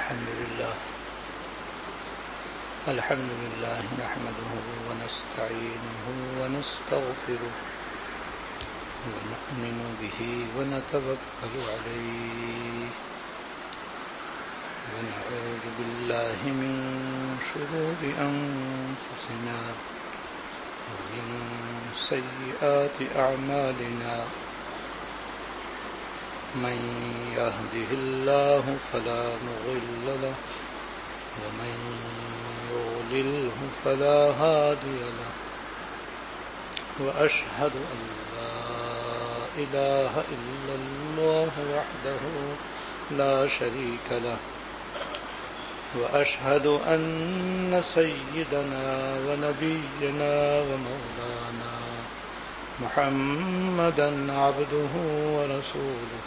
الحمد لله نحمده ونستعينه ونستغفره ونؤمن به ونتوكل عليه ونعوذ بالله من شرور أنفسنا ومن سيئات أعمالنا من يهده الله فلا مضل له ومن يضلله فلا هادي له وأشهد أن لا إله إلا الله وحده لا شريك له وأشهد أن سيدنا ونبينا ومولانا محمدا عبده ورسوله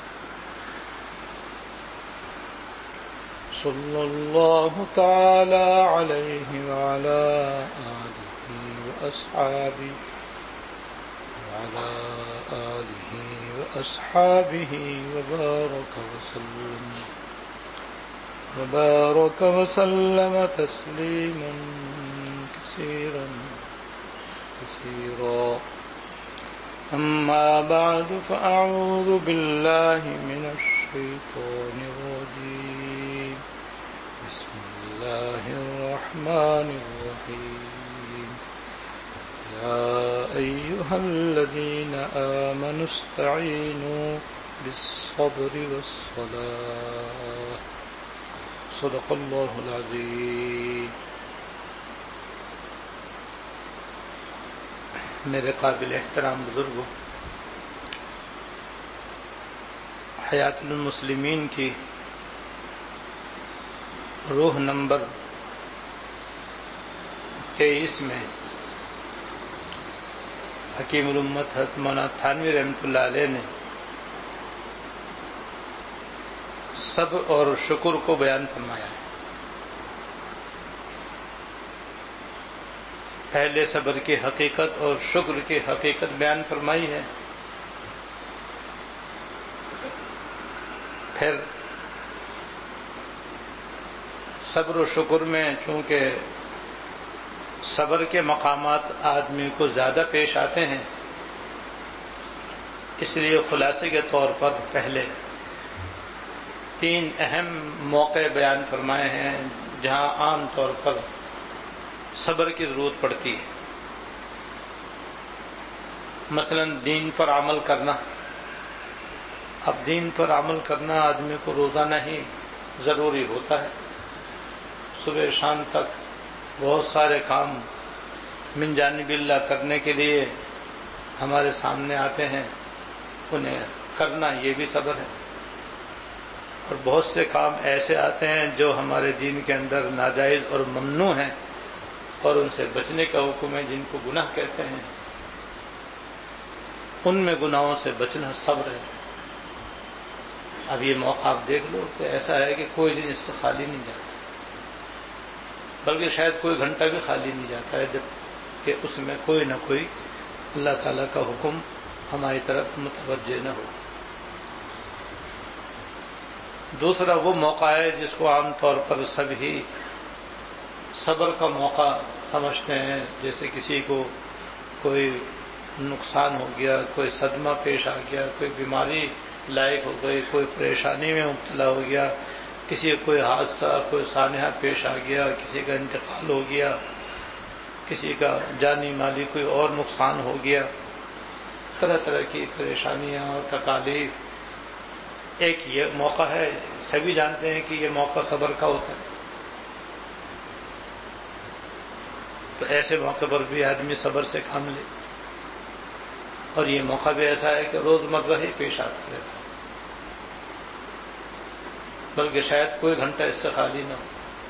صلى الله تعالى عليه وعلى آله وأصحابه وبارك وسلم تسليما كثيرا أما بعد فأعوذ بالله من الشيطان الرجيم بسم الله الرحمن الرحيم يا أيها الذين آمنوا استعينوا بالصبر والصلاة صدق الله العظيم. میرے قابل احترام بزرگوں، حیات المسلمین کی روح نمبر 23 میں حکیم الامت حضرت مولانا تھانوی رحمۃ اللہ علیہ نے صبر اور شکر کو بیان فرمایا ہے. پہلے صبر کی حقیقت اور شکر کی حقیقت بیان فرمائی ہے، پھر صبر و شکر میں چونکہ صبر کے مقامات آدمی کو زیادہ پیش آتے ہیں، اس لیے خلاصے کے طور پر پہلے 3 اہم موقع بیان فرمائے ہیں جہاں عام طور پر صبر کی ضرورت پڑتی ہے. مثلا دین پر عمل کرنا. اب دین پر عمل کرنا آدمی کو روزانہ ہی ضروری ہوتا ہے. صبح شام تک بہت سارے کام من جانب اللہ کرنے کے لیے ہمارے سامنے آتے ہیں، انہیں کرنا یہ بھی صبر ہے. اور بہت سے کام ایسے آتے ہیں جو ہمارے دین کے اندر ناجائز اور ممنوع ہیں اور ان سے بچنے کا حکم ہے، جن کو گناہ کہتے ہیں. ان میں گناہوں سے بچنا صبر ہے. اب یہ موقع آپ دیکھ لو کہ ایسا ہے کہ کوئی دن اس سے خالی نہیں جاتا، بلکہ شاید کوئی گھنٹہ بھی خالی نہیں جاتا ہے جب کہ اس میں کوئی نہ کوئی اللہ تعالیٰ کا حکم ہماری طرف متوجہ نہ ہو. دوسرا وہ موقع ہے جس کو عام طور پر سب ہی صبر کا موقع سمجھتے ہیں. جیسے کسی کو کوئی نقصان ہو گیا، کوئی صدمہ پیش آ گیا، کوئی بیماری لائق ہو گئی، کوئی پریشانی میں مبتلا ہو گیا، کسی کو کوئی حادثہ، کوئی سانحہ پیش آ گیا، کسی کا انتقال ہو گیا، کسی کا جانی مالی کوئی اور نقصان ہو گیا، طرح طرح کی پریشانیاں اور تکالیف. ایک یہ موقع ہے، سبھی جانتے ہیں کہ یہ موقع صبر کا ہوتا ہے. تو ایسے موقع پر بھی آدمی صبر سے کام لے. اور یہ موقع بھی ایسا ہے کہ روزمرہ ہی پیش آتا ہے، بلکہ شاید کوئی گھنٹہ اس سے خالی نہ ہو.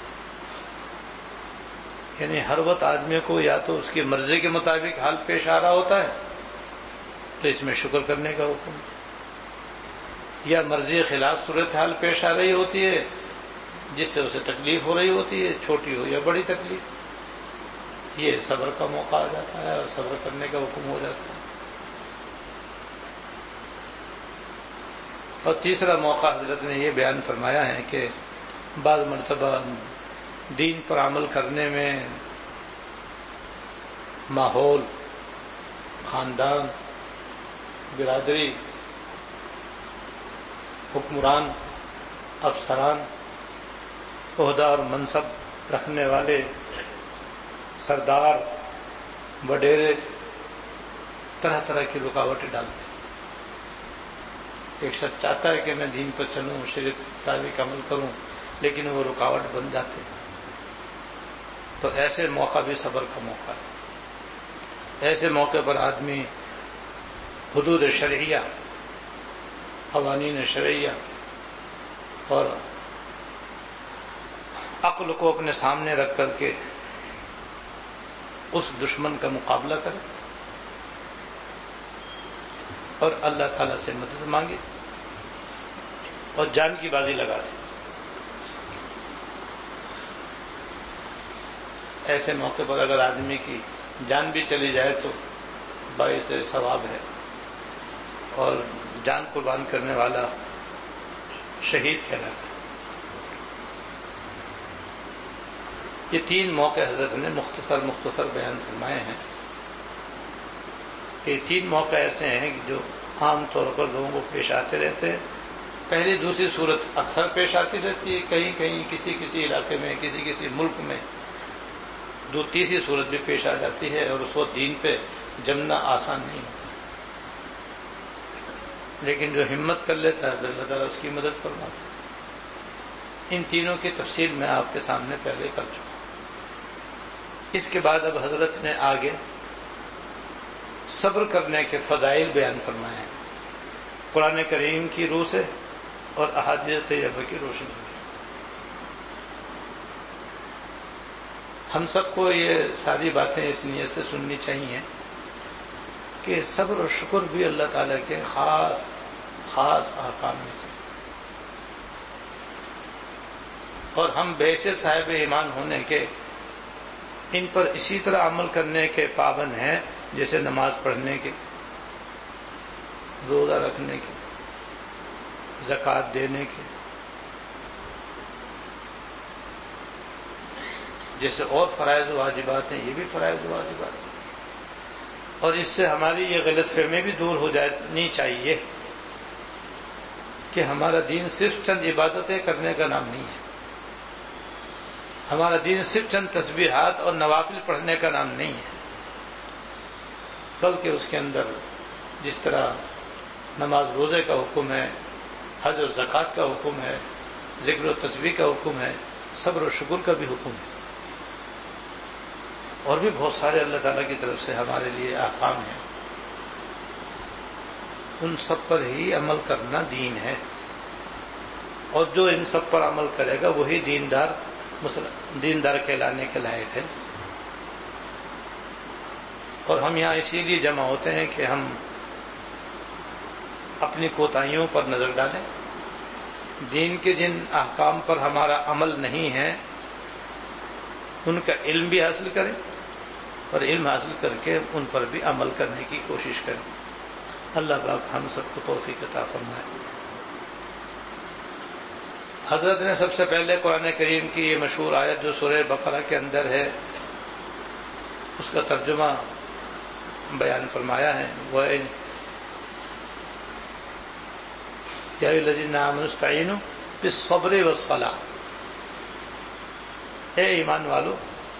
یعنی ہر وقت آدمی کو یا تو اس کی مرضی کے مطابق حال پیش آ رہا ہوتا ہے تو اس میں شکر کرنے کا حکم، یا مرضی کے خلاف صورتحال پیش آ رہی ہوتی ہے جس سے اسے تکلیف ہو رہی ہوتی ہے، چھوٹی ہو یا بڑی تکلیف، یہ صبر کا موقع آ جاتا ہے اور صبر کرنے کا حکم ہو جاتا ہے. اور تیسرا موقع حضرت نے یہ بیان فرمایا ہے کہ بعض مرتبہ دین پر عمل کرنے میں ماحول، خاندان، برادری، حکمران، افسران، عہدہ اور منصب رکھنے والے، سردار، وڈیرے طرح طرح کی رکاوٹیں ڈالتے ہیں۔ ایک شخص چاہتا ہے کہ میں دین پر چلوں، شریعت کے مطابق عمل کروں، لیکن وہ رکاوٹ بن جاتے ہیں۔ تو ایسے موقع بھی صبر کا موقع ہے۔ ایسے موقع پر آدمی حدود شرعیہ، قوانین شرعیہ اور عقل کو اپنے سامنے رکھ کر کے اس دشمن کا مقابلہ کرے اور اللہ تعالیٰ سے مدد مانگے اور جان کی بازی لگا دے۔ ایسے موقع پر اگر آدمی کی جان بھی چلی جائے تو باعث ثواب ہے، اور جان قربان کرنے والا شہید کہلاتا ہے۔ یہ 3 موقع حضرت نے مختصر بیان فرمائے ہیں۔ یہ 3 موقع ایسے ہیں جو عام طور پر لوگوں کو پیش آتے رہتے ہیں۔ پہلی دوسری صورت اکثر پیش آتی رہتی ہے، کہیں کہیں کسی علاقے میں، کسی ملک میں تیسری صورت بھی پیش آ جاتی ہے، اور اس وقت دین پہ جمنا آسان نہیں ہوتا، لیکن جو ہمت کر لیتا ہے اللہ تعالیٰ اس کی مدد فرماتا ہے۔ ان تینوں کی تفصیل میں آپ کے سامنے پہلے کر چکا۔ اس کے بعد اب حضرت نے آگے صبر کرنے کے فضائل بیان فرمائے ہیں، قرآن کریم کی روح سے اور احادیث طیبہ کی روشنی میں۔ ہم سب کو یہ ساری باتیں اس نیت سے سننی چاہیے کہ صبر و شکر بھی اللہ تعالیٰ کے خاص احکام میں سے، اور ہم بحیثیت صاحب ایمان ہونے کے ان پر اسی طرح عمل کرنے کے پابند ہیں جیسے نماز پڑھنے کے، روزہ رکھنے کے، زکوٰۃ دینے کے، جیسے اور فرائض و واجبات ہیں، یہ بھی فرائض و واجبات ہیں۔ اور اس سے ہماری یہ غلط فہمی بھی دور ہو جانی چاہیے کہ ہمارا دین صرف چند عبادتیں کرنے کا نام نہیں ہے، ہمارا دین صرف چند تسبیحات اور نوافل پڑھنے کا نام نہیں ہے، بلکہ اس کے اندر جس طرح نماز روزے کا حکم ہے، حج و زکوٰۃ کا حکم ہے، ذکر و تسبیح کا حکم ہے، صبر و شکر کا بھی حکم ہے، اور بھی بہت سارے اللہ تعالیٰ کی طرف سے ہمارے لیے احکام ہیں۔ ان سب پر ہی عمل کرنا دین ہے، اور جو ان سب پر عمل کرے گا وہی دیندار کہلانے کے لائق ہے۔ اور ہم یہاں اسی لیے جمع ہوتے ہیں کہ ہم اپنی کوتاہیوں پر نظر ڈالیں، دین کے جن احکام پر ہمارا عمل نہیں ہے ان کا علم بھی حاصل کریں، اور علم حاصل کر کے ان پر بھی عمل کرنے کی کوشش کریں۔ اللہ پاک ہم سب کو توفیق عطا فرمائے۔ حضرت نے سب سے پہلے قرآن کریم کی یہ مشہور آیت جو سورہ بقرہ کے اندر ہے اس کا ترجمہ بیان فرمایا ہے، وہ یا ایھا الذین آمنوا استعینوا بالصبر والصلاۃ، اے ایمان والو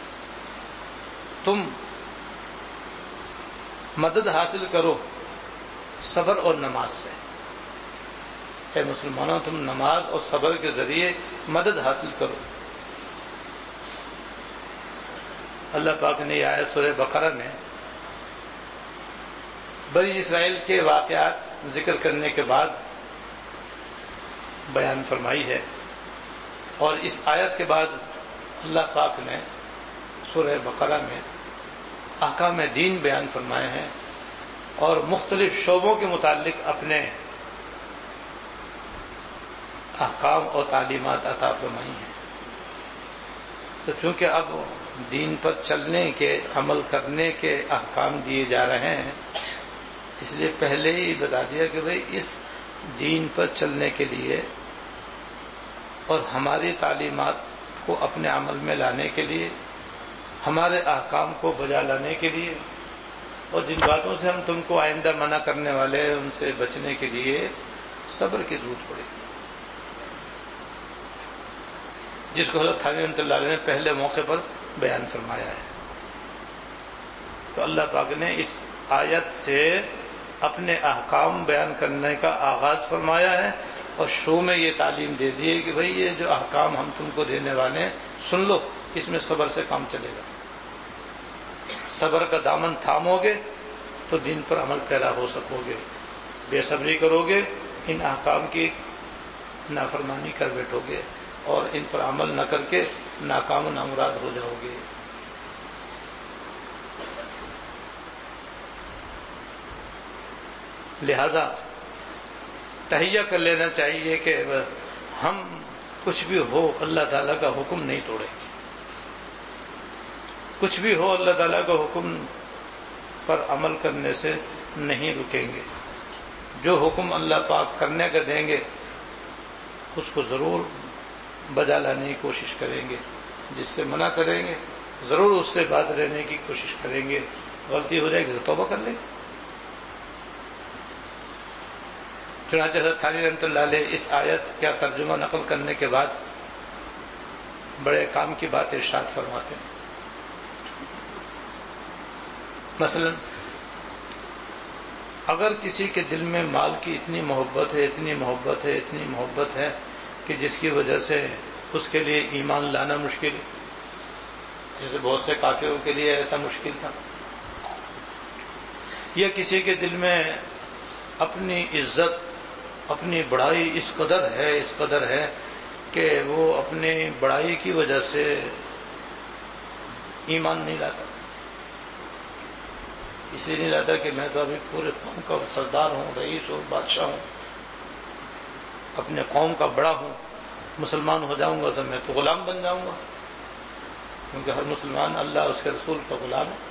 تم مدد حاصل کرو صبر اور نماز سے۔ اے مسلمانوں تم نماز اور صبر کے ذریعے مدد حاصل کرو۔ اللہ پاک نے یہ آیت سورہ بقرہ میں بنی اسرائیل کے واقعات ذکر کرنے کے بعد بیان فرمائی ہے، اور اس آیت کے بعد اللہ پاک نے سورہ بقرہ میں احکام دین بیان فرمائے ہیں اور مختلف شعبوں کے متعلق اپنے احکام اور تعلیمات عطا فرمائی ہیں۔ تو چونکہ اب دین پر چلنے کے، عمل کرنے کے احکام دیے جا رہے ہیں، اس لیے پہلے ہی بتا دیا کہ بھئی اس دین پر چلنے کے لیے اور ہماری تعلیمات کو اپنے عمل میں لانے کے لیے، ہمارے احکام کو بجا لانے کے لیے، اور جن باتوں سے ہم تم کو آئندہ منع کرنے والے ہیں ان سے بچنے کے لیے صبر کی ضرورت پڑے گی، جس کو حضرت تھانوی رحمۃ اللہ علیہ نے پہلے موقع پر بیان فرمایا ہے۔ تو اللہ پاک نے اس آیت سے اپنے احکام بیان کرنے کا آغاز فرمایا ہے، اور شروع میں یہ تعلیم دے دی ہے کہ بھئی یہ جو احکام ہم تم کو دینے والے ہیں سن لو، اس میں صبر سے کام چلے گا۔ صبر کا دامن تھامو گے تو دین پر عمل پیرا ہو سکو گے، بے صبری کرو گے ان احکام کی نافرمانی کر بیٹھو گے اور ان پر عمل نہ کر کے ناکام و نامراد ہو جاؤ گے۔ لہذا تہیہ کر لینا چاہیے کہ ہم کچھ بھی ہو اللہ تعالیٰ کا حکم نہیں توڑیں گے، کچھ بھی ہو اللہ تعالیٰ کا حکم پر عمل کرنے سے نہیں رکیں گے۔ جو حکم اللہ پاک کرنے کا دیں گے اس کو ضرور بجا لانے کی کوشش کریں گے، جس سے منع کریں گے ضرور اس سے بات رہنے کی کوشش کریں گے، غلطی ہو جائے گی تو توبہ کر لیں گے۔ چنانچہ حضرت تھانوی رحمۃ اللہ علیہ اس آیت کا ترجمہ نقل کرنے کے بعد بڑے کام کی بات ارشاد فرماتے ہیں۔ مثلا اگر کسی کے دل میں مال کی اتنی محبت ہے، اتنی محبت ہے، اتنی محبت ہے کہ جس کی وجہ سے اس کے لیے ایمان لانا مشکل ہے، جیسے بہت سے کافروں کے لیے ایسا مشکل تھا، یا کسی کے دل میں اپنی عزت، اپنی بڑائی اس قدر ہے کہ وہ اپنی بڑائی کی وجہ سے ایمان نہیں لاتا، اس لیے نہیں لاتا کہ میں تو ابھی پورے قوم کا سردار ہوں، رئیس ہوں، بادشاہ ہوں، اپنے قوم کا بڑا ہوں، مسلمان ہو جاؤں گا تو میں تو غلام بن جاؤں گا، کیونکہ ہر مسلمان اللہ اس کے رسول کا غلام ہے۔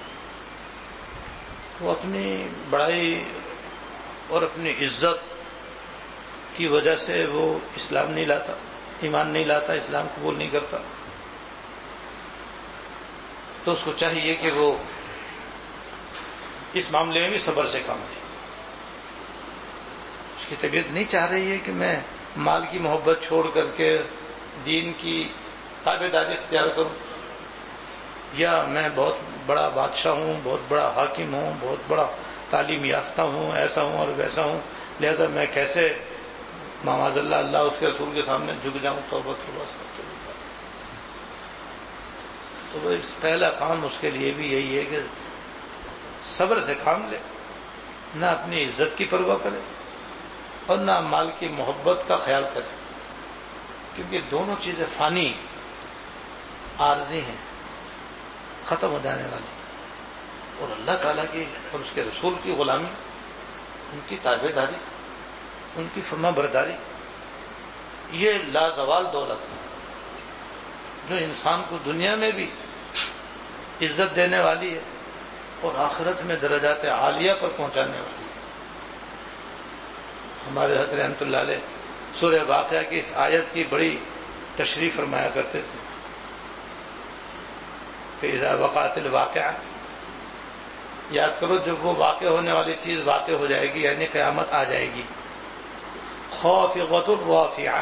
وہ اپنی بڑائی اور اپنی عزت کی وجہ سے وہ اسلام نہیں لاتا، ایمان نہیں لاتا، اسلام قبول نہیں کرتا، تو اس کو چاہیے کہ وہ اس معاملے میں بھی صبر سے کام لے۔ اس کی طبیعت نہیں چاہ رہی ہے کہ میں مال کی محبت چھوڑ کر کے دین کی تابع داری اختیار کروں، یا میں بہت بڑا بادشاہ ہوں، بہت بڑا حاکم ہوں، بہت بڑا تعلیم یافتہ ہوں، ایسا ہوں اور ویسا ہوں، لہذا میں کیسے معاذ اللہ اللہ اس کے رسول کے سامنے جھک جاؤں، توبہ توبہ سے۔ تو وہ پہلا کام اس کے لیے بھی یہی ہے کہ صبر سے کام لے، نہ اپنی عزت کی پرواہ کرے اور نہ مال کی محبت کا خیال کرے، کیونکہ دونوں چیزیں فانی، عارضی ہیں، ختم ہو جانے والی، اور اللہ تعالیٰ کی اور اس کے رسول کی غلامی، ان کی تابع داری، ان کی فرما برداری، یہ لازوال دولت ہے جو انسان کو دنیا میں بھی عزت دینے والی ہے اور آخرت میں درجات عالیہ پر پہنچانے والی ہے۔ ہمارے حضرت رحمۃ اللہ علیہ سورہ واقعہ کی اس آیت کی بڑی تشریح فرمایا کرتے تھے کہ اذا وقعت الواقعہ، یاد کرو جب وہ واقع ہونے والی چیز واقع ہو جائے گی، یعنی قیامت آ جائے گی، خافضۃ الرافعہ،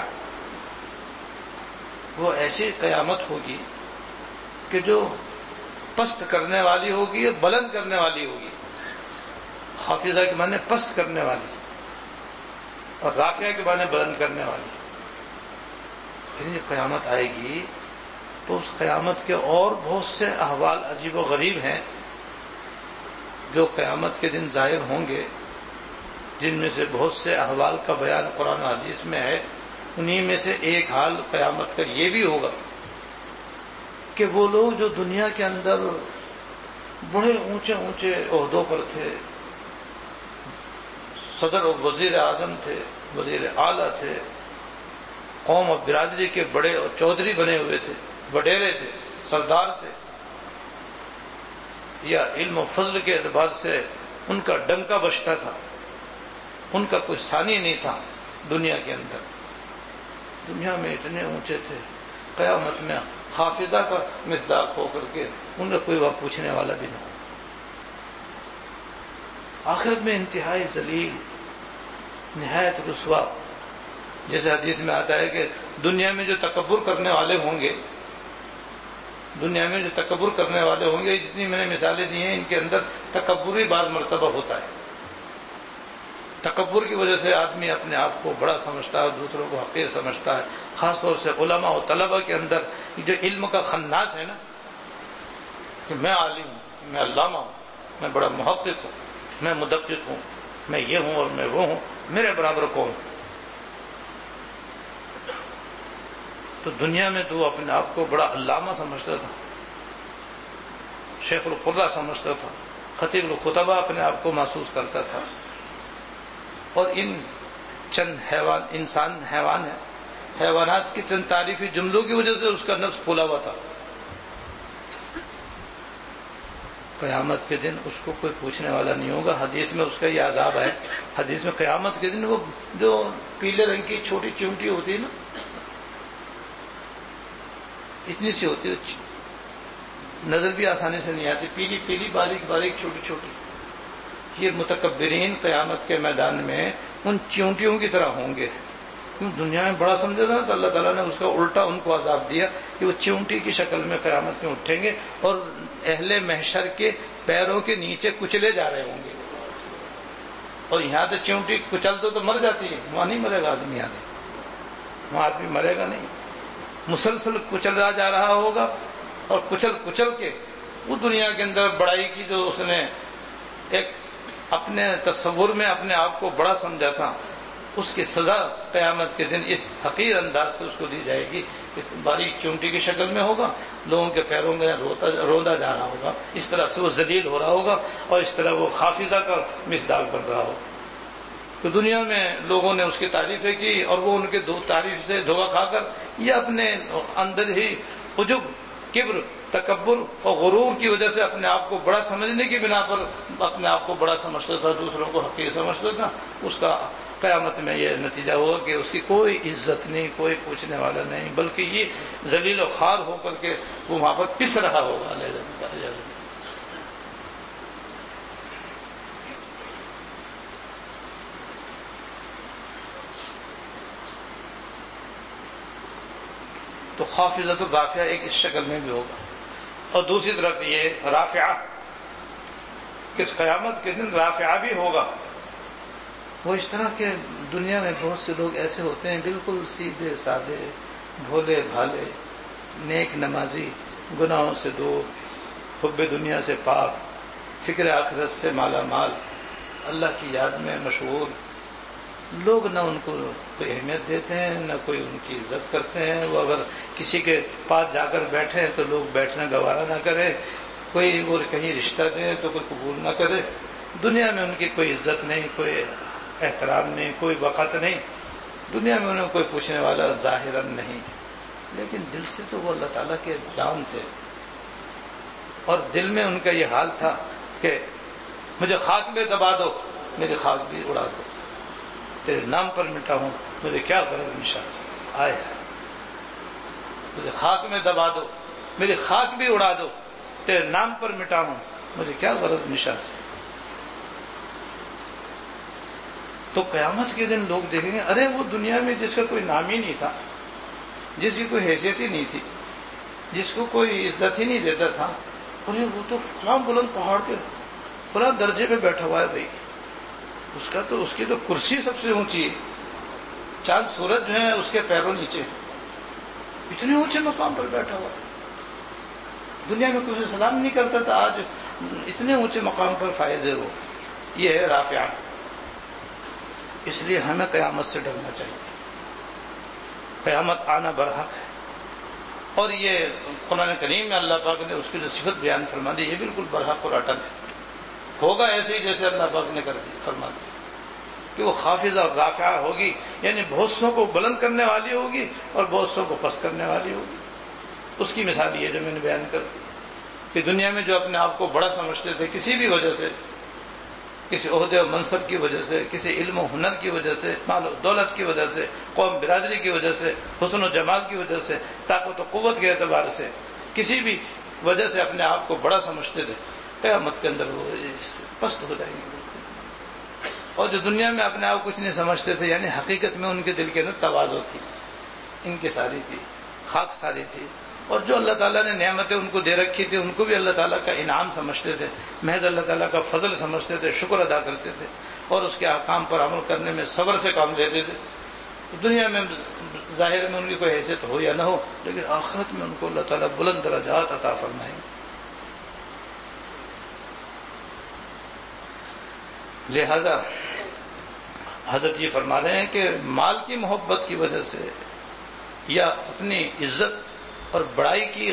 وہ ایسی قیامت ہوگی کہ جو پست کرنے والی ہوگی اور بلند کرنے والی ہوگی۔ خافضہ کے معنی پست کرنے والی اور رافعہ کے معنی بلند کرنے والی۔ یعنی جب قیامت آئے گی تو اس قیامت کے اور بہت سے احوال عجیب و غریب ہیں جو قیامت کے دن ظاہر ہوں گے، جن میں سے بہت سے احوال کا بیان قرآن و حدیث میں ہے۔ انہی میں سے ایک حال قیامت کا یہ بھی ہوگا کہ وہ لوگ جو دنیا کے اندر بڑے اونچے اونچے عہدوں پر تھے، صدر و وزیر اعظم تھے، وزیر اعلیٰ تھے، قوم اور برادری کے بڑے اور چودھری بنے ہوئے تھے، وڈیرے تھے، سردار تھے، یا علم و فضل کے اعتبار سے ان کا ڈنکا بجتا تھا، ان کا کوئی ثانی نہیں تھا دنیا کے اندر، دنیا میں اتنے اونچے تھے، قیامت میں خافضہ کا مصداق ہو کر کے ان کا کوئی وہاں پوچھنے والا بھی نہ ہو، آخرت میں انتہائی ذلیل، نہایت رسوا. جیسے حدیث میں آتا ہے کہ دنیا میں جو تکبر کرنے والے ہوں گے، دنیا میں جو تکبر کرنے والے ہوں گے، جتنی میں نے مثالیں دی ہیں ان کے اندر تکبر ہی بعض مرتبہ ہوتا ہے. تکبر کی وجہ سے آدمی اپنے آپ کو بڑا سمجھتا ہے، دوسروں کو حقیر سمجھتا ہے. خاص طور سے علماء و طلباء کے اندر جو علم کا خناس ہے نا، کہ میں عالم ہوں، میں علامہ ہوں، میں بڑا محقق ہوں، میں مدقق ہوں، میں یہ ہوں اور میں وہ ہوں، میرے برابر کون. تو دنیا میں تو اپنے آپ کو بڑا علامہ سمجھتا تھا، شیخ القرآن سمجھتا تھا، خطیب الخطبہ اپنے آپ کو محسوس کرتا تھا. اور ان چند حیوانات کی چند تعریفی جملوں کی وجہ سے اس کا نفس پھولا ہوا تھا. قیامت کے دن اس کو کوئی پوچھنے والا نہیں ہوگا. حدیث میں اس کا یہ عذاب ہے، حدیث میں قیامت کے دن وہ جو پیلے رنگ کی چھوٹی چونٹی ہوتی ہے نا، اتنی سی ہوتی ہے، نظر بھی آسانی سے نہیں آتی، پیلی پیلی باریک باریک چھوٹی چھوٹی. یہ متکبرین قیامت کے میدان میں ان چونٹیوں کی طرح ہوں گے. دنیا میں بڑا سمجھا تھا تو اللہ تعالیٰ نے اس کا الٹا ان کو عذاب دیا کہ وہ چونٹی کی شکل میں قیامت میں اٹھیں گے اور اہل محشر کے پیروں کے نیچے کچلے جا رہے ہوں گے. اور یہاں تو چونٹی کچل تو مر جاتی ہے، وہاں نہیں مرے گا آدمی، وہاں آدمی مرے گا نہیں، مسلسل کچلا جا رہا ہوگا. اور کچل کے وہ دنیا کے اندر بڑائی کی جو اس نے ایک اپنے تصور میں اپنے آپ کو بڑا سمجھا تھا، اس کی سزا قیامت کے دن اس حقیر انداز سے اس کو دی جائے گی. اس باریک چونٹی کی شکل میں ہوگا، لوگوں کے پیروں میں روندا جا رہا ہوگا، اس طرح سے وہ ذلیل ہو رہا ہوگا اور اس طرح وہ خافضہ کا مصداق بن رہا ہوگا. تو دنیا میں لوگوں نے اس کی تعریفیں کی اور وہ ان کے تعریف سے دھوکہ کھا کر یہ اپنے اندر ہی عجب، کبر، تکبر اور غرور کی وجہ سے اپنے آپ کو بڑا سمجھنے کی بنا پر اپنے آپ کو بڑا سمجھتا تھا، دوسروں کو حقیر سمجھتا تھا. اس کا قیامت میں یہ نتیجہ ہوگا کہ اس کی کوئی عزت نہیں، کوئی پوچھنے والا نہیں، بلکہ یہ ذلیل و خوار ہو کر کے وہ وہاں پر پس رہا ہوگا. تو خافضۃ الرافعہ ایک اس شکل میں بھی ہوگا. اور دوسری طرف یہ رافعہ، کہ قیامت کے دن رافعہ بھی ہوگا. وہ اس طرح کے دنیا میں بہت سے لوگ ایسے ہوتے ہیں بالکل سیدھے سادے، بھولے بھالے، نیک نمازی، گناہوں سے دور، حب دنیا سے پاک، فکر آخرت سے مالا مال، اللہ کی یاد میں مشغول. لوگ نہ ان کو کوئی اہمیت دیتے ہیں، نہ کوئی ان کی عزت کرتے ہیں. وہ اگر کسی کے پاس جا کر بیٹھے تو لوگ بیٹھنا گوارا نہ کرے، کوئی وہ کہیں رشتہ دیں تو کوئی قبول نہ کرے. دنیا میں ان کی کوئی عزت نہیں، کوئی احترام نہیں، کوئی وقت نہیں. دنیا میں انہیں کوئی پوچھنے والا ظاہراً نہیں، لیکن دل سے تو وہ اللہ تعالیٰ کے غلام تھے. اور دل میں ان کا یہ حال تھا کہ مجھے خاک میں دبا دو، میری خاک بھی اڑا دو، تیرے نام پر مٹا ہوں، مجھے کیا غرض نشان سے آئے. مجھے خاک میں دبا دو، میری خاک بھی اڑا دو، تیرے نام پر مٹا ہوں، مجھے کیا غرض نشان سے. تو قیامت کے دن لوگ دیکھیں گے، ارے وہ دنیا میں جس کا کوئی نام ہی نہیں تھا، جس کی کوئی حیثیت ہی نہیں تھی، جس کو کوئی عزت ہی نہیں دیتا تھا، ارے وہ تو فلاں بلند پہاڑ پہ فلاں درجے پہ بیٹھا ہوا ہے. بھائی اس کی تو کرسی سب سے اونچی ہے، چاند سورج جو ہے اس کے پیروں نیچے، اتنے اونچے مقام پر بیٹھا ہوا. دنیا میں کوئی سلام نہیں کرتا تھا، آج اتنے اونچے مقام پر فائز ہے وہ. یہ ہے رافعہ. اس لیے ہمیں قیامت سے ڈرنا چاہیے. قیامت آنا برحق ہے. اور یہ قرآن کریم میں اللہ پاک نے اس کی جو صفت بیان فرما دی، یہ بالکل برحق اور اٹل ہے. ہوگا ایسے ہی جیسے اللہ پاک نے فرما دیا کہ وہ خافضہ اور رافعہ ہوگی، یعنی بہت سو کو بلند کرنے والی ہوگی اور بہت سو کو پست کرنے والی ہوگی. اس کی مثال یہ جو میں نے بیان کر دی کہ دنیا میں جو اپنے آپ کو بڑا سمجھتے تھے کسی بھی وجہ سے، کسی عہدے و منصب کی وجہ سے، کسی علم و ہنر کی وجہ سے، مال و دولت کی وجہ سے، قوم برادری کی وجہ سے، حسن و جمال کی وجہ سے، طاقت و قوت کے اعتبار سے، کسی بھی وجہ سے اپنے آپ کو بڑا سمجھتے تھے، قیامت کے اندر وہ پست ہو جائیں گے. اور جو دنیا میں اپنے آپ کچھ نہیں سمجھتے تھے، یعنی حقیقت میں ان کے دل کے اندر تواضع تھی، ان کی ساری تھی، خاک ساری تھی. اور جو اللہ تعالیٰ نے نعمتیں ان کو دے رکھی تھی ان کو بھی اللہ تعالیٰ کا انعام سمجھتے تھے، محض اللہ تعالیٰ کا فضل سمجھتے تھے، شکر ادا کرتے تھے اور اس کے احکام پر عمل کرنے میں صبر سے کام لیتے تھے. دنیا میں ظاہر میں ان کی کوئی حیثیت ہو یا نہ ہو، لیکن آخرت میں ان کو اللہ تعالیٰ بلند درجات عطا فرمائیں گے. لہذا حضرت یہ فرما رہے ہیں کہ مال کی محبت کی وجہ سے یا اپنی عزت اور بڑائی کی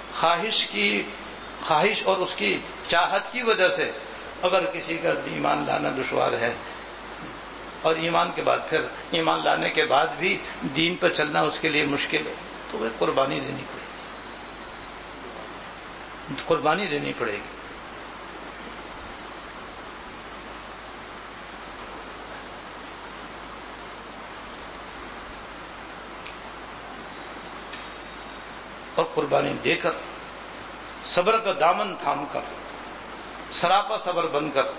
خواہش اور اس کی چاہت کی وجہ سے اگر کسی کا ایمان لانا دشوار ہے، اور ایمان کے بعد پھر ایمان لانے کے بعد بھی دین پر چلنا اس کے لیے مشکل ہے، تو وہ قربانی دینی پڑے گی. اور قربانی دے کر صبر کا دامن تھام کر سراپا صبر بن کر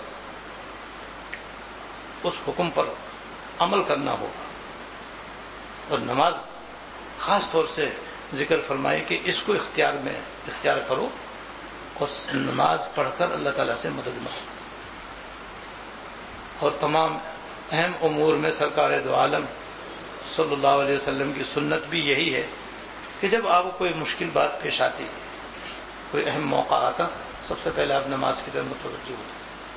اس حکم پر عمل کرنا ہوگا. اور نماز خاص طور سے ذکر فرمائے کہ اس کو اختیار کرو اور نماز پڑھ کر اللہ تعالیٰ سے مدد مانگو. اور تمام اہم امور میں سرکار دو عالم صلی اللہ علیہ وسلم کی سنت بھی یہی ہے کہ جب آپ کو کوئی مشکل بات پیش آتی، کوئی اہم موقع آتا، سب سے پہلے آپ نماز کی طرف متوجہ ہوتے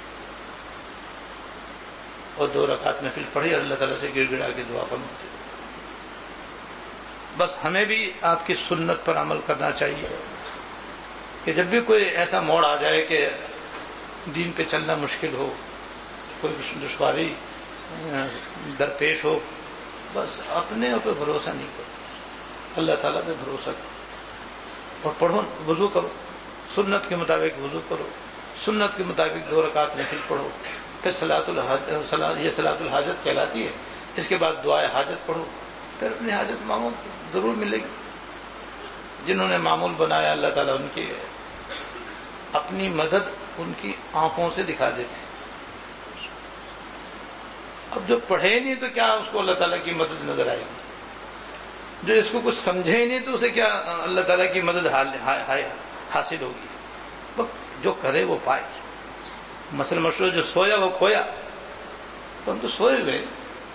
اور 2 رکعت نفل پڑھی اور اللہ تعالیٰ سے گڑ گڑا کے دعا فرماتے. بس ہمیں بھی آپ کی سنت پر عمل کرنا چاہیے کہ جب بھی کوئی ایسا موڑ آ جائے کہ دین پہ چلنا مشکل ہو، کوئی دشواری درپیش ہو، بس اپنے اوپر بھروسہ نہیں کرو، اللہ تعالیٰ پہ بھروسہ کرو اور پڑھو، وضو کرو، سنت کے مطابق وضو کرو، سنت کے مطابق 2 رکعت نفل پڑھو، پھر یہ صلاۃ الحاجت کہلاتی ہے. اس کے بعد دعائے حاجت پڑھو، پھر اپنی حاجت مانگو، ضرور ملے گی. جنہوں نے معمول بنایا اللہ تعالیٰ ان کی اپنی مدد ان کی آنکھوں سے دکھا دیتے ہیں. اب جو پڑھے نہیں تو کیا اس کو اللہ تعالیٰ کی مدد نظر آئے گی؟ جو اس کو کچھ سمجھے ہی نہیں تو اسے کیا اللہ تعالیٰ کی مدد حاصل ہوگی؟ جو کرے وہ پائے. مثل مشہور، جو سویا وہ کھویا. تو ہم تو سوئے ہوئے،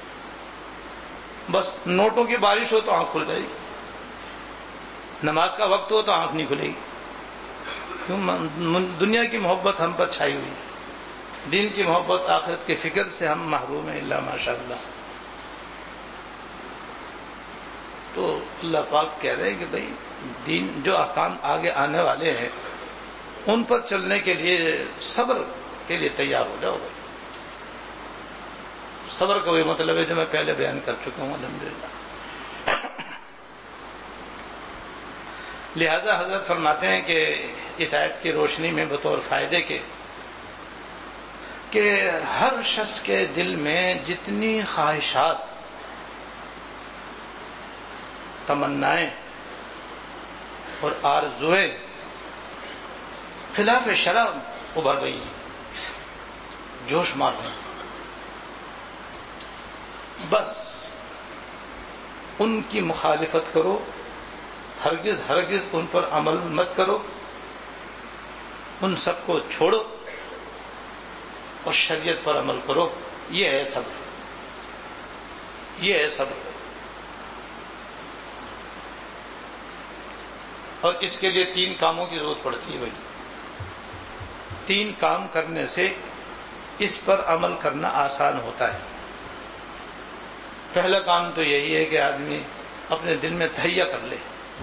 بس نوٹوں کی بارش ہو تو آنکھ کھل جائے گی، نماز کا وقت ہو تو آنکھ نہیں کھلے گی. کیوں؟ دنیا کی محبت ہم پر چھائی ہوئی، دین کی محبت، آخرت کی فکر سے ہم محروم ہیں الا ماشاء اللہ. تو اللہ پاک کہہ رہے ہیں کہ بھئی دین جو احکام آگے آنے والے ہیں ان پر چلنے کے لیے صبر کے لیے تیار ہو جاؤ. صبر کا وہی مطلب ہے جو میں پہلے بیان کر چکا ہوں الحمدللہ. لہذا حضرت فرماتے ہیں کہ اس آیت کی روشنی میں بطور فائدے کے کہ ہر شخص کے دل میں جتنی خواہشات، تمنائیں اور آرزویں خلاف شرع ابھر گئی ہیں، جوش مار رہے ہیں، بس ان کی مخالفت کرو، ہرگز ان پر عمل مت کرو، ان سب کو چھوڑو اور شریعت پر عمل کرو. یہ ہے صبر، یہ ہے صبر. اور اس کے لیے 3 کاموں کی ضرورت پڑتی ہے. بھائی 3 کام کرنے سے اس پر عمل کرنا آسان ہوتا ہے. پہلا کام تو یہی ہے کہ آدمی اپنے دل میں تہیہ کر لے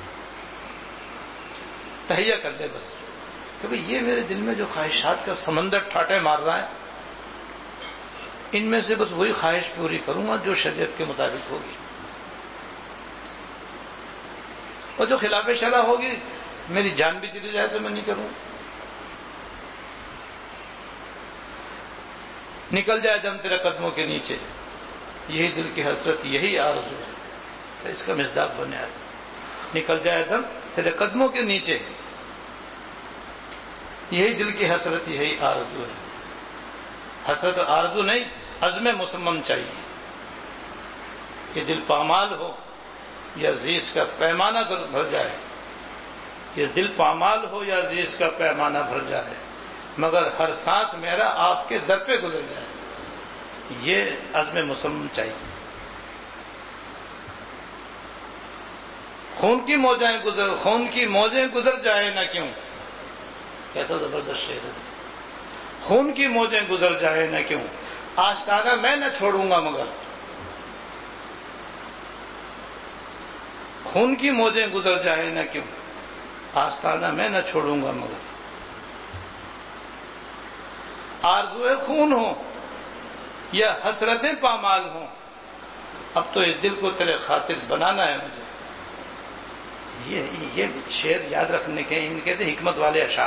بس کہ بھئی یہ میرے دل میں جو خواہشات کا سمندر ٹھاٹے مار رہا ہے، ان میں سے بس وہی خواہش پوری کروں گا جو شریعت کے مطابق ہوگی، اور جو خلاف شرع ہوگی میری جان بھی چلی جائے تو میں نہیں کروں. نکل جائے دم تیرے قدموں کے نیچے، یہی دل کی حسرت، یہی آرزو ہے، اس کا مصداق بنے آدمی، نکل جائے دم تیرے قدموں کے نیچے، یہی دل کی حسرت، یہی آرزو ہے۔ حسرت اور آرزو نہیں، عزم مصمم چاہیے، یہ دل پامال ہو یا عزیز کا پیمانہ بھر جائے، یہ دل پامال ہو یا عزیز کا پیمانہ بھر جائے، مگر ہر سانس میرا آپ کے در پہ گزر جائے، یہ عزم مصمم چاہیے۔ خون کی موجیں گزر جائیں نہ کیوں، کیسا زبردست شعر ہے، خون کی موجیں گزر جائیں نہ کیوں، آستانہ میں نہ چھوڑوں گا مگر، خون کی موجیں گزر جائیں نہ کیوں، آستانہ میں نہ چھوڑوں گا مگر، آرزوئے خون ہو یا حسرتیں پامال ہوں، اب تو اس دل کو تیرے خاطر بنانا ہے مجھے۔ یہ شعر یاد رکھنے کے ان کہتے ہیں حکمت والے اشعار،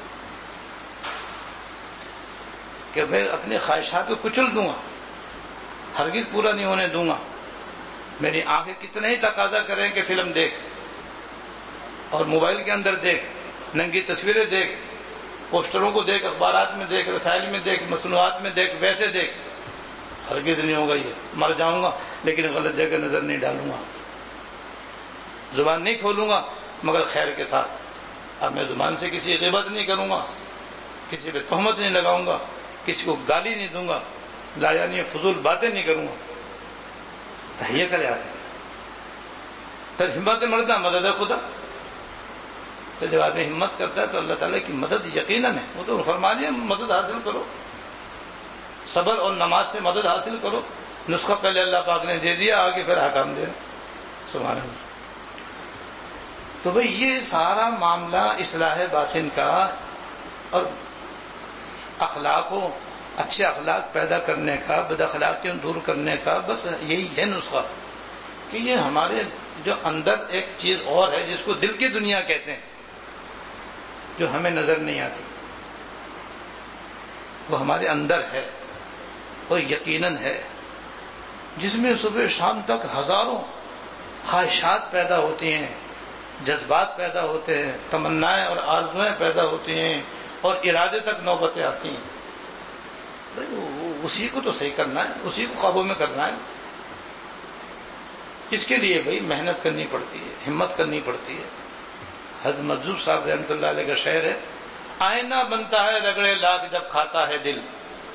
کہ میں اپنی خواہشات کو کچل دوں گا، ہرگز پورا نہیں ہونے دوں گا، میری آنکھیں کتنے ہی تقاضا کریں کہ فلم دیکھ اور موبائل کے اندر دیکھ، ننگی تصویریں دیکھ، پوسٹروں کو دیکھ، اخبارات میں دیکھ، رسائل میں دیکھ، مصنوعات میں دیکھ، ویسے دیکھ، ہرگز نہیں ہوگا، یہ مر جاؤں گا لیکن غلط جگہ نظر نہیں ڈالوں گا، زبان نہیں کھولوں گا مگر خیر کے ساتھ، اب میں زبان سے کسی غیبت نہیں کروں گا، کسی پہ تہمت نہیں لگاؤں گا، کسی کو گالی نہیں دوں گا، لا یعنی فضول باتیں نہیں کروں گا، تہیہ کرے آدمی، پھر ہمت مردہ مدد خدا، تو جب آدمی ہمت کرتا ہے تو اللہ تعالیٰ کی مدد یقیناً ہے، وہ تو فرما دیا مدد حاصل کرو، صبر اور نماز سے مدد حاصل کرو، نسخہ پہلے اللہ پاک نے دے دیا، آگے پھر حکام دے رہے، سبحان اللہ۔ تو بھئی یہ سارا معاملہ اصلاح باطن کا اور اخلاق کو اچھے اخلاق پیدا کرنے کا، بد اخلاقیوں دور کرنے کا، بس یہی ہے نسخہ، کہ یہ ہمارے جو اندر ایک چیز اور ہے جس کو دل کی دنیا کہتے ہیں، جو ہمیں نظر نہیں آتی، وہ ہمارے اندر ہے اور یقیناً ہے، جس میں صبح شام تک ہزاروں خواہشات پیدا ہوتی ہیں، جذبات پیدا ہوتے ہیں، تمنائیں اور آرزویں پیدا ہوتی ہیں اور ارادے تک نوبتیں آتی ہیں، اسی کو تو صحیح کرنا ہے، اسی کو قابو میں کرنا ہے، اس کے لیے بھائی محنت کرنی پڑتی ہے، ہمت کرنی پڑتی ہے۔ حضرت مجذوب صاحب رحمۃ اللہ علیہ کا شعر ہے، آئینہ بنتا ہے رگڑے لاکھ جب کھاتا ہے دل،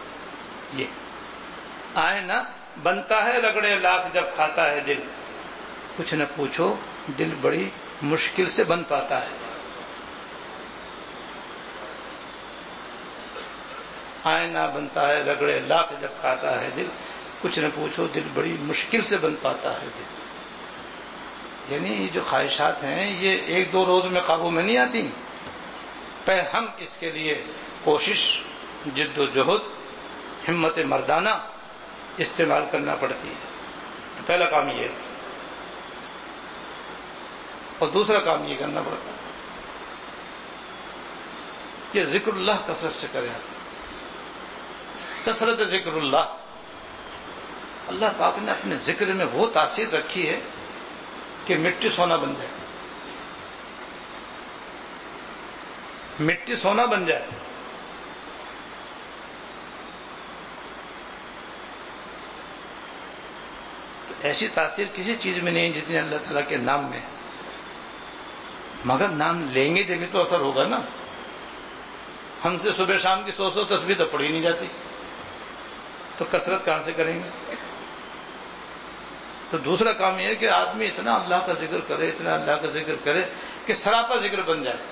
یہ آئینہ بنتا ہے رگڑے لاکھ جب کھاتا ہے دل، کچھ نہ پوچھو دل بڑی مشکل سے بن پاتا ہے، آئینہ بنتا ہے رگڑے لاکھ جب کھاتا ہے دل، کچھ نہ پوچھو دل بڑی مشکل سے بن پاتا ہے دل۔ یعنی یہ جو خواہشات ہیں یہ ایک دو روز میں قابو میں نہیں آتی، پہ ہم اس کے لیے کوشش، جد و جہد، ہمت مردانہ استعمال کرنا پڑتی ہے۔ پہلا کام یہ ہے، اور دوسرا کام یہ کرنا پڑتا ہے کہ ذکر اللہ کثرت سے کرے، کثرت ذکر اللہ۔ اللہ پاک نے اپنے ذکر میں وہ تاثیر رکھی ہے کہ مٹی سونا بن جائے، مٹی سونا بن جائے۔ تو ایسی تاثیر کسی چیز میں نہیں جتنی اللہ تعالیٰ کے نام میں ہے، مگر نام لیں گے جبھی تو اثر ہوگا نا۔ ہم سے صبح شام کی 100 تسبیح تو پڑھی نہیں جاتی، تو کثرت کہاں سے کریں گے؟ تو دوسرا کام یہ ہے کہ آدمی اتنا اللہ کا ذکر کرے، اتنا اللہ کا ذکر کرے کہ سراپا ذکر بن جائے۔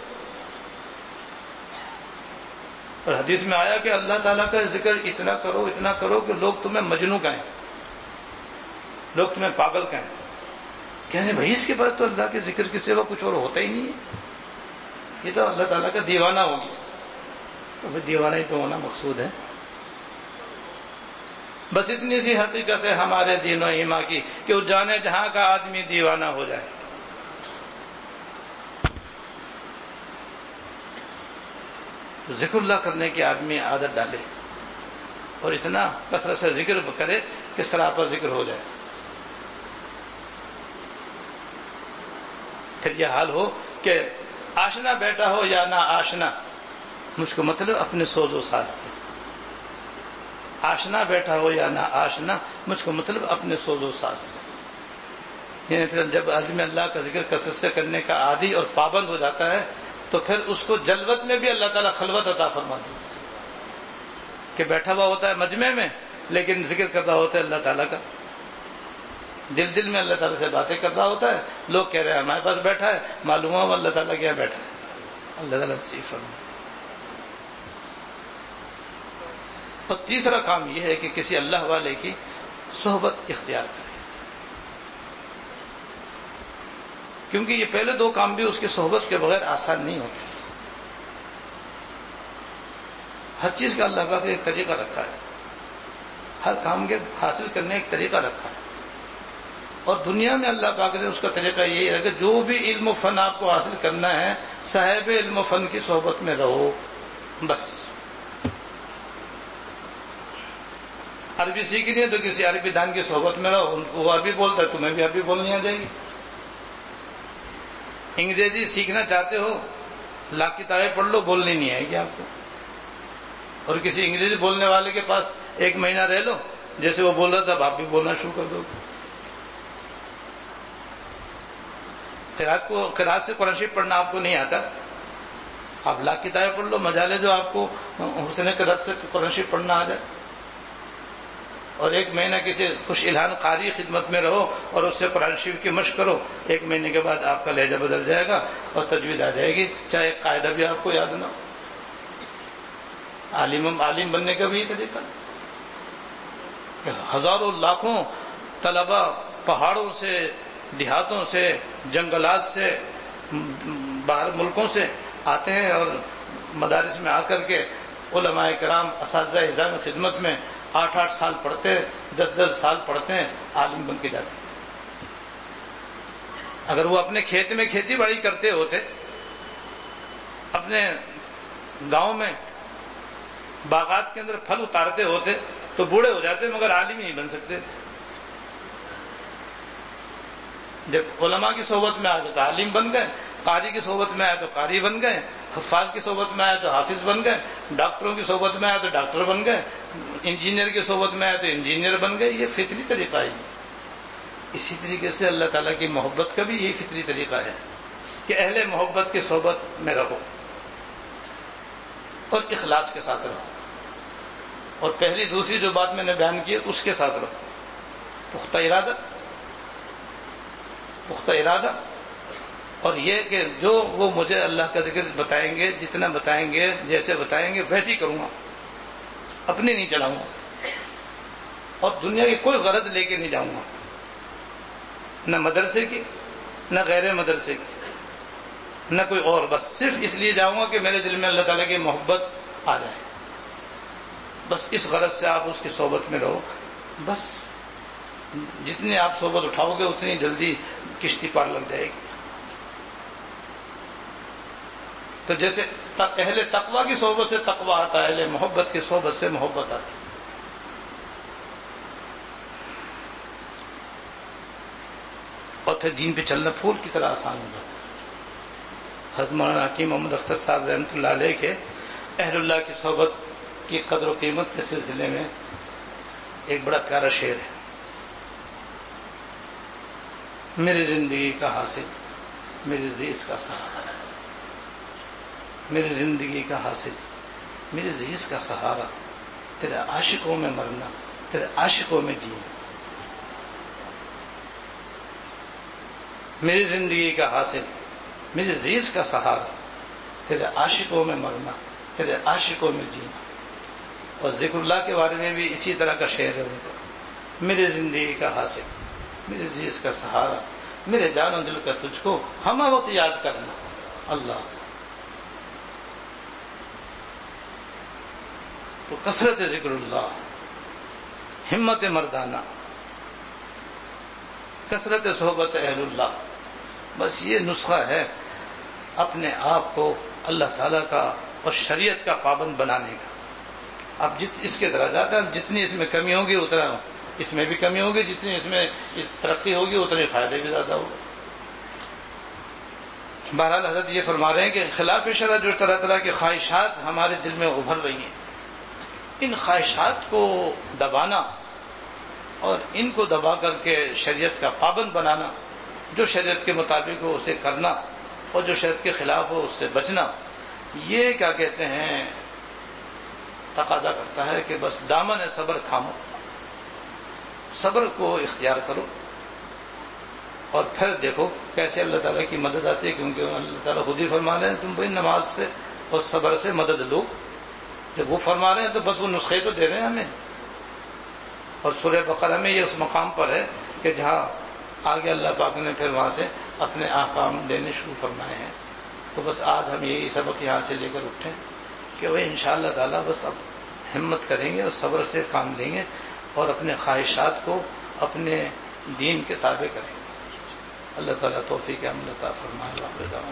اور حدیث میں آیا کہ اللہ تعالیٰ کا ذکر اتنا کرو کہ لوگ تمہیں مجنوں کہیں، لوگ تمہیں پاگل کہیں، کہنے بھائی اس کے بعد تو اللہ کے ذکر کے سوا کچھ اور ہوتا ہی نہیں ہے، یہ تو اللہ تعالیٰ کا دیوانہ ہو گیا۔ تو پھر دیوانہ ہی تو ہونا مقصود ہے۔ بس اتنی سی حقیقت ہے ہمارے دین و ایمان کی کہ وہ جانے جہاں کا آدمی دیوانہ ہو جائے۔ تو ذکر اللہ کرنے کی آدمی عادت ڈالے، اور اتنا کثرت سے ذکر کرے کہ سراپا ذکر ہو جائے. پھر یہ حال ہو کہ آشنا بیٹھا ہو یا نہ آشنا، مجھ کو مطلب اپنے سوز و ساز سے. آشنا بیٹھا ہو یا نہ آشنا، مجھ کو مطلب اپنے سوز و ساز سے. یعنی پھر جب آدمی اللہ کا ذکر کثرت سے کرنے کا عادی اور پابند ہو جاتا ہے تو پھر اس کو جلوت میں بھی اللہ تعالیٰ خلوت عطا فرما دیتا ہے کہ بیٹھا ہوا ہوتا ہے مجمع میں لیکن ذکر کر رہا ہوتا ہے اللہ تعالیٰ کا. دل میں اللہ تعالیٰ سے باتیں کر رہا ہوتا ہے. لوگ کہہ رہے ہیں ہمارے پاس بیٹھا ہے، معلوم ہوا اللہ تعالیٰ کیا بیٹھا ہے. اللہ تعالیٰ نصیب فرمائے. اور تیسرا کام یہ ہے کہ کسی اللہ والے کی صحبت اختیار کرے، کیونکہ یہ پہلے دو کام بھی اس کی صحبت کے بغیر آسان نہیں ہوتے. ہر چیز کا اللہ پاک نے ایک طریقہ رکھا ہے، ہر کام کے حاصل کرنے ایک طریقہ رکھا ہے. اور دنیا میں اللہ پاک نے اس کا طریقہ یہی ہے کہ جو بھی علم و فن آپ کو حاصل کرنا ہے صاحب علم و فن کی صحبت میں رہو. بس عربی سیکھنی ہے تو کسی عربی دان کی صحبت میں رہو، وہ عربی بولتا ہے تمہیں بھی عربی بولنی آ جائے گی. انگریزی سیکھنا چاہتے ہو، لاکھ کتابیں پڑھ لو، بولنی نہیں آئے گی آپ کو. اور کسی انگریزی بولنے والے کے پاس ایک مہینہ رہ لو، جیسے وہ بول رہا تھا اب آپ بھی بولنا شروع کر دو. قرات سے قرآن شریف پڑھنا آپ کو نہیں آتا، آپ لاکھ کتابیں پڑھ لو، مجال ہے جو آپ کو حسن قرات سے قرآن شریف پڑھنا آ جائے. اور ایک مہینہ کسی خوش الہان قاری خدمت میں رہو اور اس سے قرآن شریف کی مشق کرو. ایک مہینے کے بعد آپ کا لہجہ بدل جائے گا اور تجوید آ جائے گی، چاہے قاعدہ بھی آپ کو یاد نہ ہو. عالم بننے کا بھی یہ طریقہ کہ ہزاروں لاکھوں طلبہ پہاڑوں سے، دیہاتوں سے، جنگلات سے، باہر ملکوں سے آتے ہیں اور مدارس میں آ کر کے علماء کرام اساتذہ نظام خدمت میں 8 سال پڑھتے ہیں، 10 سال پڑھتے ہیں، عالم بن کے جاتے ہیں. اگر وہ اپنے کھیت میں کھیتی باڑی کرتے ہوتے، اپنے گاؤں میں باغات کے اندر پھل اتارتے ہوتے تو بوڑھے ہو جاتے مگر عالم ہی نہیں بن سکتے. جب علماء کی صحبت میں آئے تو عالم بن گئے، قاری کی صحبت میں آئے تو قاری بن گئے، حفاظ کی صحبت میں آئے تو حافظ بن گئے، ڈاکٹروں کی صحبت میں آئے تو ڈاکٹر بن گئے، انجینئر کی صحبت میں آئے تو انجینئر بن گئے. یہ فطری طریقہ ہے. اسی طریقے سے اللہ تعالیٰ کی محبت کا بھی یہی فطری طریقہ ہے کہ اہل محبت کی صحبت میں رہو اور اخلاص کے ساتھ رہو. اور پہلی دوسری جو بات میں نے بیان کی اس کے ساتھ رہو. پختہ ارادہ اور یہ کہ جو وہ مجھے اللہ کا ذکر بتائیں گے، جتنا بتائیں گے، جیسے بتائیں گے ویسے ہی کروں گا، اپنے نہیں چلاؤں گا اور دنیا کی کوئی غرض لے کے نہیں جاؤں گا، نہ مدرسے کی، نہ غیر مدرسے کی، نہ کوئی اور. بس صرف اس لیے جاؤں گا کہ میرے دل میں اللہ تعالیٰ کی محبت آ جائے. بس اس غرض سے آپ اس کی صحبت میں رہو. بس جتنی آپ صحبت اٹھاؤ گے اتنی جلدی کشتی پار لگ جائے گی. تو جیسے اہل تقویٰ کی صحبت سے تقویٰ آتا ہے، اہل محبت کی صحبت سے محبت آتی ہے. اور پھر دین پہ چلنا پھول کی طرح آسان ہو جاتا ہے. حضرت مولانا حکیم محمد اختر صاحب رحمۃ اللہ علیہ کے اہل اللہ کی صحبت کی قدر و قیمت کے سلسلے میں ایک بڑا پیارا شعر ہے. میری زندگی کا حاصل میری عزیز کا سہارا، میری زندگی کا حاصل میری عزیز کا سہارا، تیرے عاشقوں میں مرنا، تیرے عاشقوں میں جینا. میری زندگی کا حاصل میری عزیز کا سہارا، تیرے عاشقوں میں مرنا، تیرے عاشقوں میں جینا. اور ذکر اللہ کے بارے میں بھی اسی طرح کا شعر ہے ان کا. میری زندگی کا حاصل میری عزیز کا سہارا، میرے جان و دل کا تجھ کو ہم وقت یاد کرنا. اللہ تو کثرت ذکر اللہ، ہمت مردانہ، کثرت صحبت اہل اللہ، بس یہ نسخہ ہے اپنے آپ کو اللہ تعالیٰ کا اور شریعت کا پابند بنانے کا. اب اس کے درجات ہیں، جتنی اس میں کمی ہوگی اتنا اس میں بھی کمی ہوگی، جتنی اس میں ترقی ہوگی اتنے فائدے بھی زیادہ ہوگا۔ بہرحال حضرت یہ فرما رہے ہیں کہ خلاف شرع جو طرح طرح کی خواہشات ہمارے دل میں ابھر رہی ہیں، ان خواہشات کو دبانا اور ان کو دبا کر کے شریعت کا پابند بنانا، جو شریعت کے مطابق ہو اسے کرنا اور جو شریعت کے خلاف ہو اس سے بچنا، یہ کیا کہتے ہیں تقاضا کرتا ہے کہ بس دامن صبر تھامو، صبر کو اختیار کرو اور پھر دیکھو کیسے اللہ تعالیٰ کی مدد آتی ہے، کیونکہ اللہ تعالیٰ خود ہی فرما رہے ہیں تم بھائی نماز سے اور صبر سے مدد لو۔ جب وہ فرما رہے ہیں تو بس وہ نسخے تو دے رہے ہیں ہمیں، اور سورہ بقرہ میں یہ اس مقام پر ہے کہ جہاں آگے اللہ پاک نے پھر وہاں سے اپنے احکام دینے شروع فرمائے ہیں۔ تو بس آج ہم یہی سبق یہاں سے لے کر اٹھیں کہ وہ انشاءاللہ تعالیٰ بس اب ہمت کریں گے اور صبر سے کام لیں گے اور اپنے خواہشات کو اپنے دین کے تابع کریں گے۔ اللہ تعالیٰ توفیق عمل عطا فرمائے۔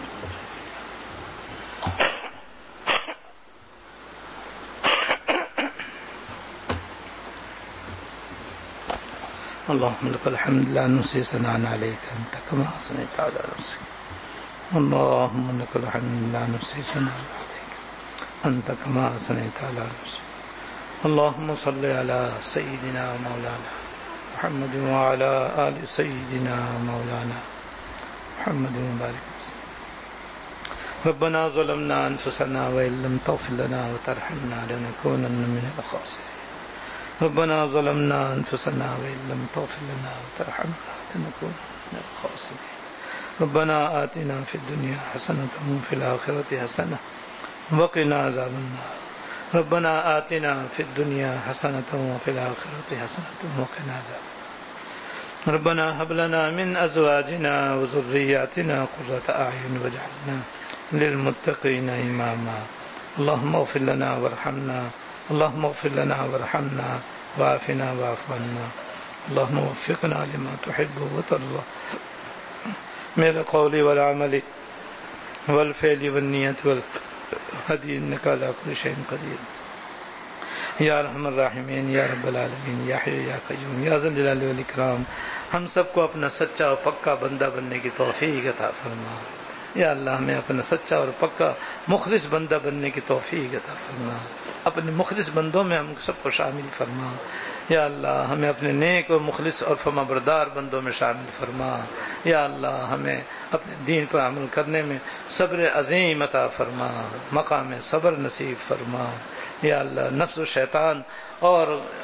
اللهم لك الحمد لا نحصي ثناء عليك أنت كما أثنيت على نفسك، اللهم لك الحمد لا نحصي ثناء عليك أنت كما أثنيت على نفسك، اللهم صل على سيدنا مولانا محمد وعلى آل سيدنا مولانا محمد وبارك وسلم۔ ربنا ظلمنا أنفسنا وإن لم تغفر لنا وترحمنا لنكونن من الخاسرين، ربنا ظلمنا أنفسنا وإن لم تغفر لنا وترحمنا لنكون من الخاسرين، ربنا آتنا في الدنيا حسنة وفي الآخرة حسنة وقنا عذاب النار، ربنا آتنا في الدنيا حسنة وفي الآخرة حسنة وقنا عذاب النار، ربنا هب لنا من أزواجنا وذرياتنا قرة أعين واجعلنا للمتقين إماما، اللهم اغفر لنا وارحمنا، اللهم اغفر لنا وارحمنا وعافنا واعف عنا، اللهم وفقنا لما تحب وترضى من القول والعمل والفعل والنية والهدي إنك على كل شيء قدير، یا ارحم الراحمین، یا رب العالمین، یا حی یا قیوم، یا ذی الجلال والاکرام، ہم سب کو اپنا سچا اور پکا بندہ بننے کی توفیق عطا فرما۔ یا اللہ ہمیں اپنا سچا اور پکا مخلص بندہ بننے کی توفیق عطا فرما، اپنے مخلص بندوں میں ہم سب کو شامل فرما۔ یا اللہ ہمیں اپنے نیک اور مخلص اور فرما بردار بندوں میں شامل فرما۔ یا اللہ ہمیں اپنے دین پر عمل کرنے میں صبر عظیم عطا فرما، مقام صبر نصیب فرما۔ یا اللہ نفس و شیطان اور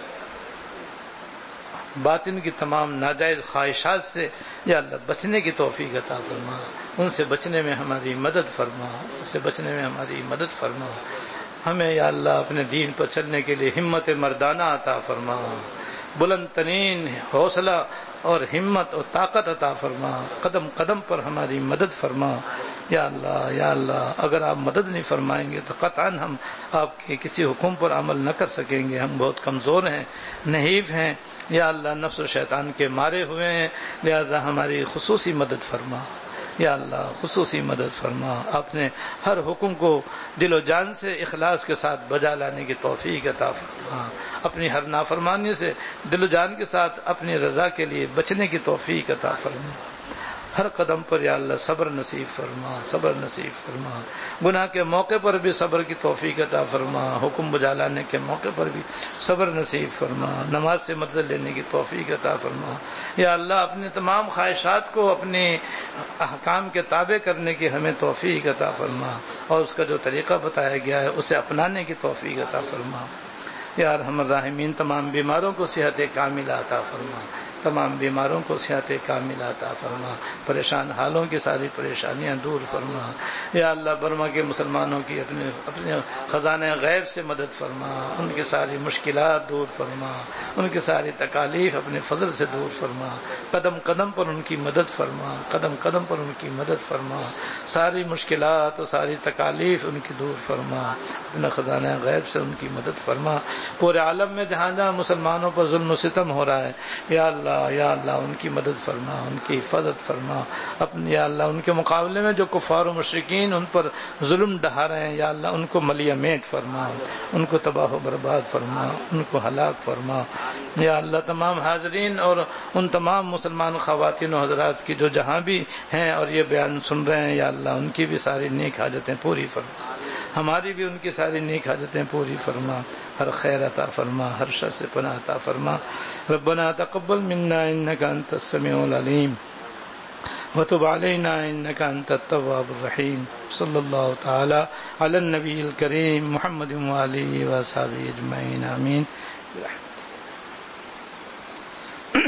باطن کی تمام ناجائز خواہشات سے یا اللہ بچنے کی توفیق عطا فرما، ان سے بچنے میں ہماری مدد فرما، ان سے بچنے میں ہماری مدد فرما۔ ہمیں یا اللہ اپنے دین پر چلنے کے لیے ہمت مردانہ عطا فرما، بلند ترین حوصلہ اور ہمت اور طاقت عطا فرما، قدم قدم پر ہماری مدد فرما۔ یا اللہ اگر آپ مدد نہیں فرمائیں گے تو قطعاً ہم آپ کے کسی حکم پر عمل نہ کر سکیں گے، ہم بہت کمزور ہیں، نحیف ہیں، یا اللہ نفس و شیطان کے مارے ہوئے ہیں، لہذا ہماری خصوصی مدد فرما۔ یا اللہ خصوصی مدد فرما، اپنے ہر حکم کو دل و جان سے اخلاص کے ساتھ بجا لانے کی توفیق عطا فرما، اپنی ہر نافرمانی سے دل و جان کے ساتھ اپنی رضا کے لیے بچنے کی توفیق عطا فرما۔ ہر قدم پر یا اللہ صبر نصیب فرما، صبر نصیب فرما، گناہ کے موقع پر بھی صبر کی توفیق عطا فرما، حکم بجا لانے کے موقع پر بھی صبر نصیب فرما، نماز سے مدد لینے کی توفیق عطا فرما۔ یا اللہ اپنے تمام خواہشات کو اپنے احکام کے تابع کرنے کی ہمیں توفیق عطا فرما، اور اس کا جو طریقہ بتایا گیا ہے اسے اپنانے کی توفیق عطا فرما۔ یا ارحم الراحمین تمام بیماروں کو صحت کاملہ عطا فرما، تمام بیماروں کو صحت کاملہ عطا فرما، پریشان حالوں کی ساری پریشانیاں دور فرما۔ یا اللہ برما کے مسلمانوں کی اپنے خزانہ غیب سے مدد فرما، ان کی ساری مشکلات دور فرما، ان کی ساری تکالیف اپنے فضل سے دور فرما، قدم قدم پر ان کی مدد فرما، قدم قدم پر ان کی مدد فرما، ساری مشکلات اور ساری تکالیف ان کی دور فرما، اپنے خزانہ غیب سے ان کی مدد فرما۔ پورے عالم میں جہاں جہاں مسلمانوں پر ظلم و ستم ہو رہا ہے یا اللہ یا اللہ ان کی مدد فرما، ان کی حفاظت فرما اپنے، یا اللہ ان کے مقابلے میں جو کفار و مشرکین ان پر ظلم ڈھا رہے ہیں، یا اللہ ان کو ملیہ میٹ فرما، ان کو تباہ و برباد فرما، ان کو ہلاک فرما۔ یا اللہ تمام حاضرین اور ان تمام مسلمان خواتین و حضرات کی جو جہاں بھی ہیں اور یہ بیان سن رہے ہیں، یا اللہ ان کی بھی ساری نیک حاجتیں پوری فرما، ہماری بھی ان کی ساری نیک حاجتیں پوری فرما، ہر خیر عطا فرما، ہر شر سے پناہ عطا فرما۔ ربنا تقبل منا انك انت السميع العليم وتب علينا انك انت التواب الرحيم۔ صلی اللہ تعالی علی النبی الکریم محمد وآلہ وصحبہ اجمعین، آمین۔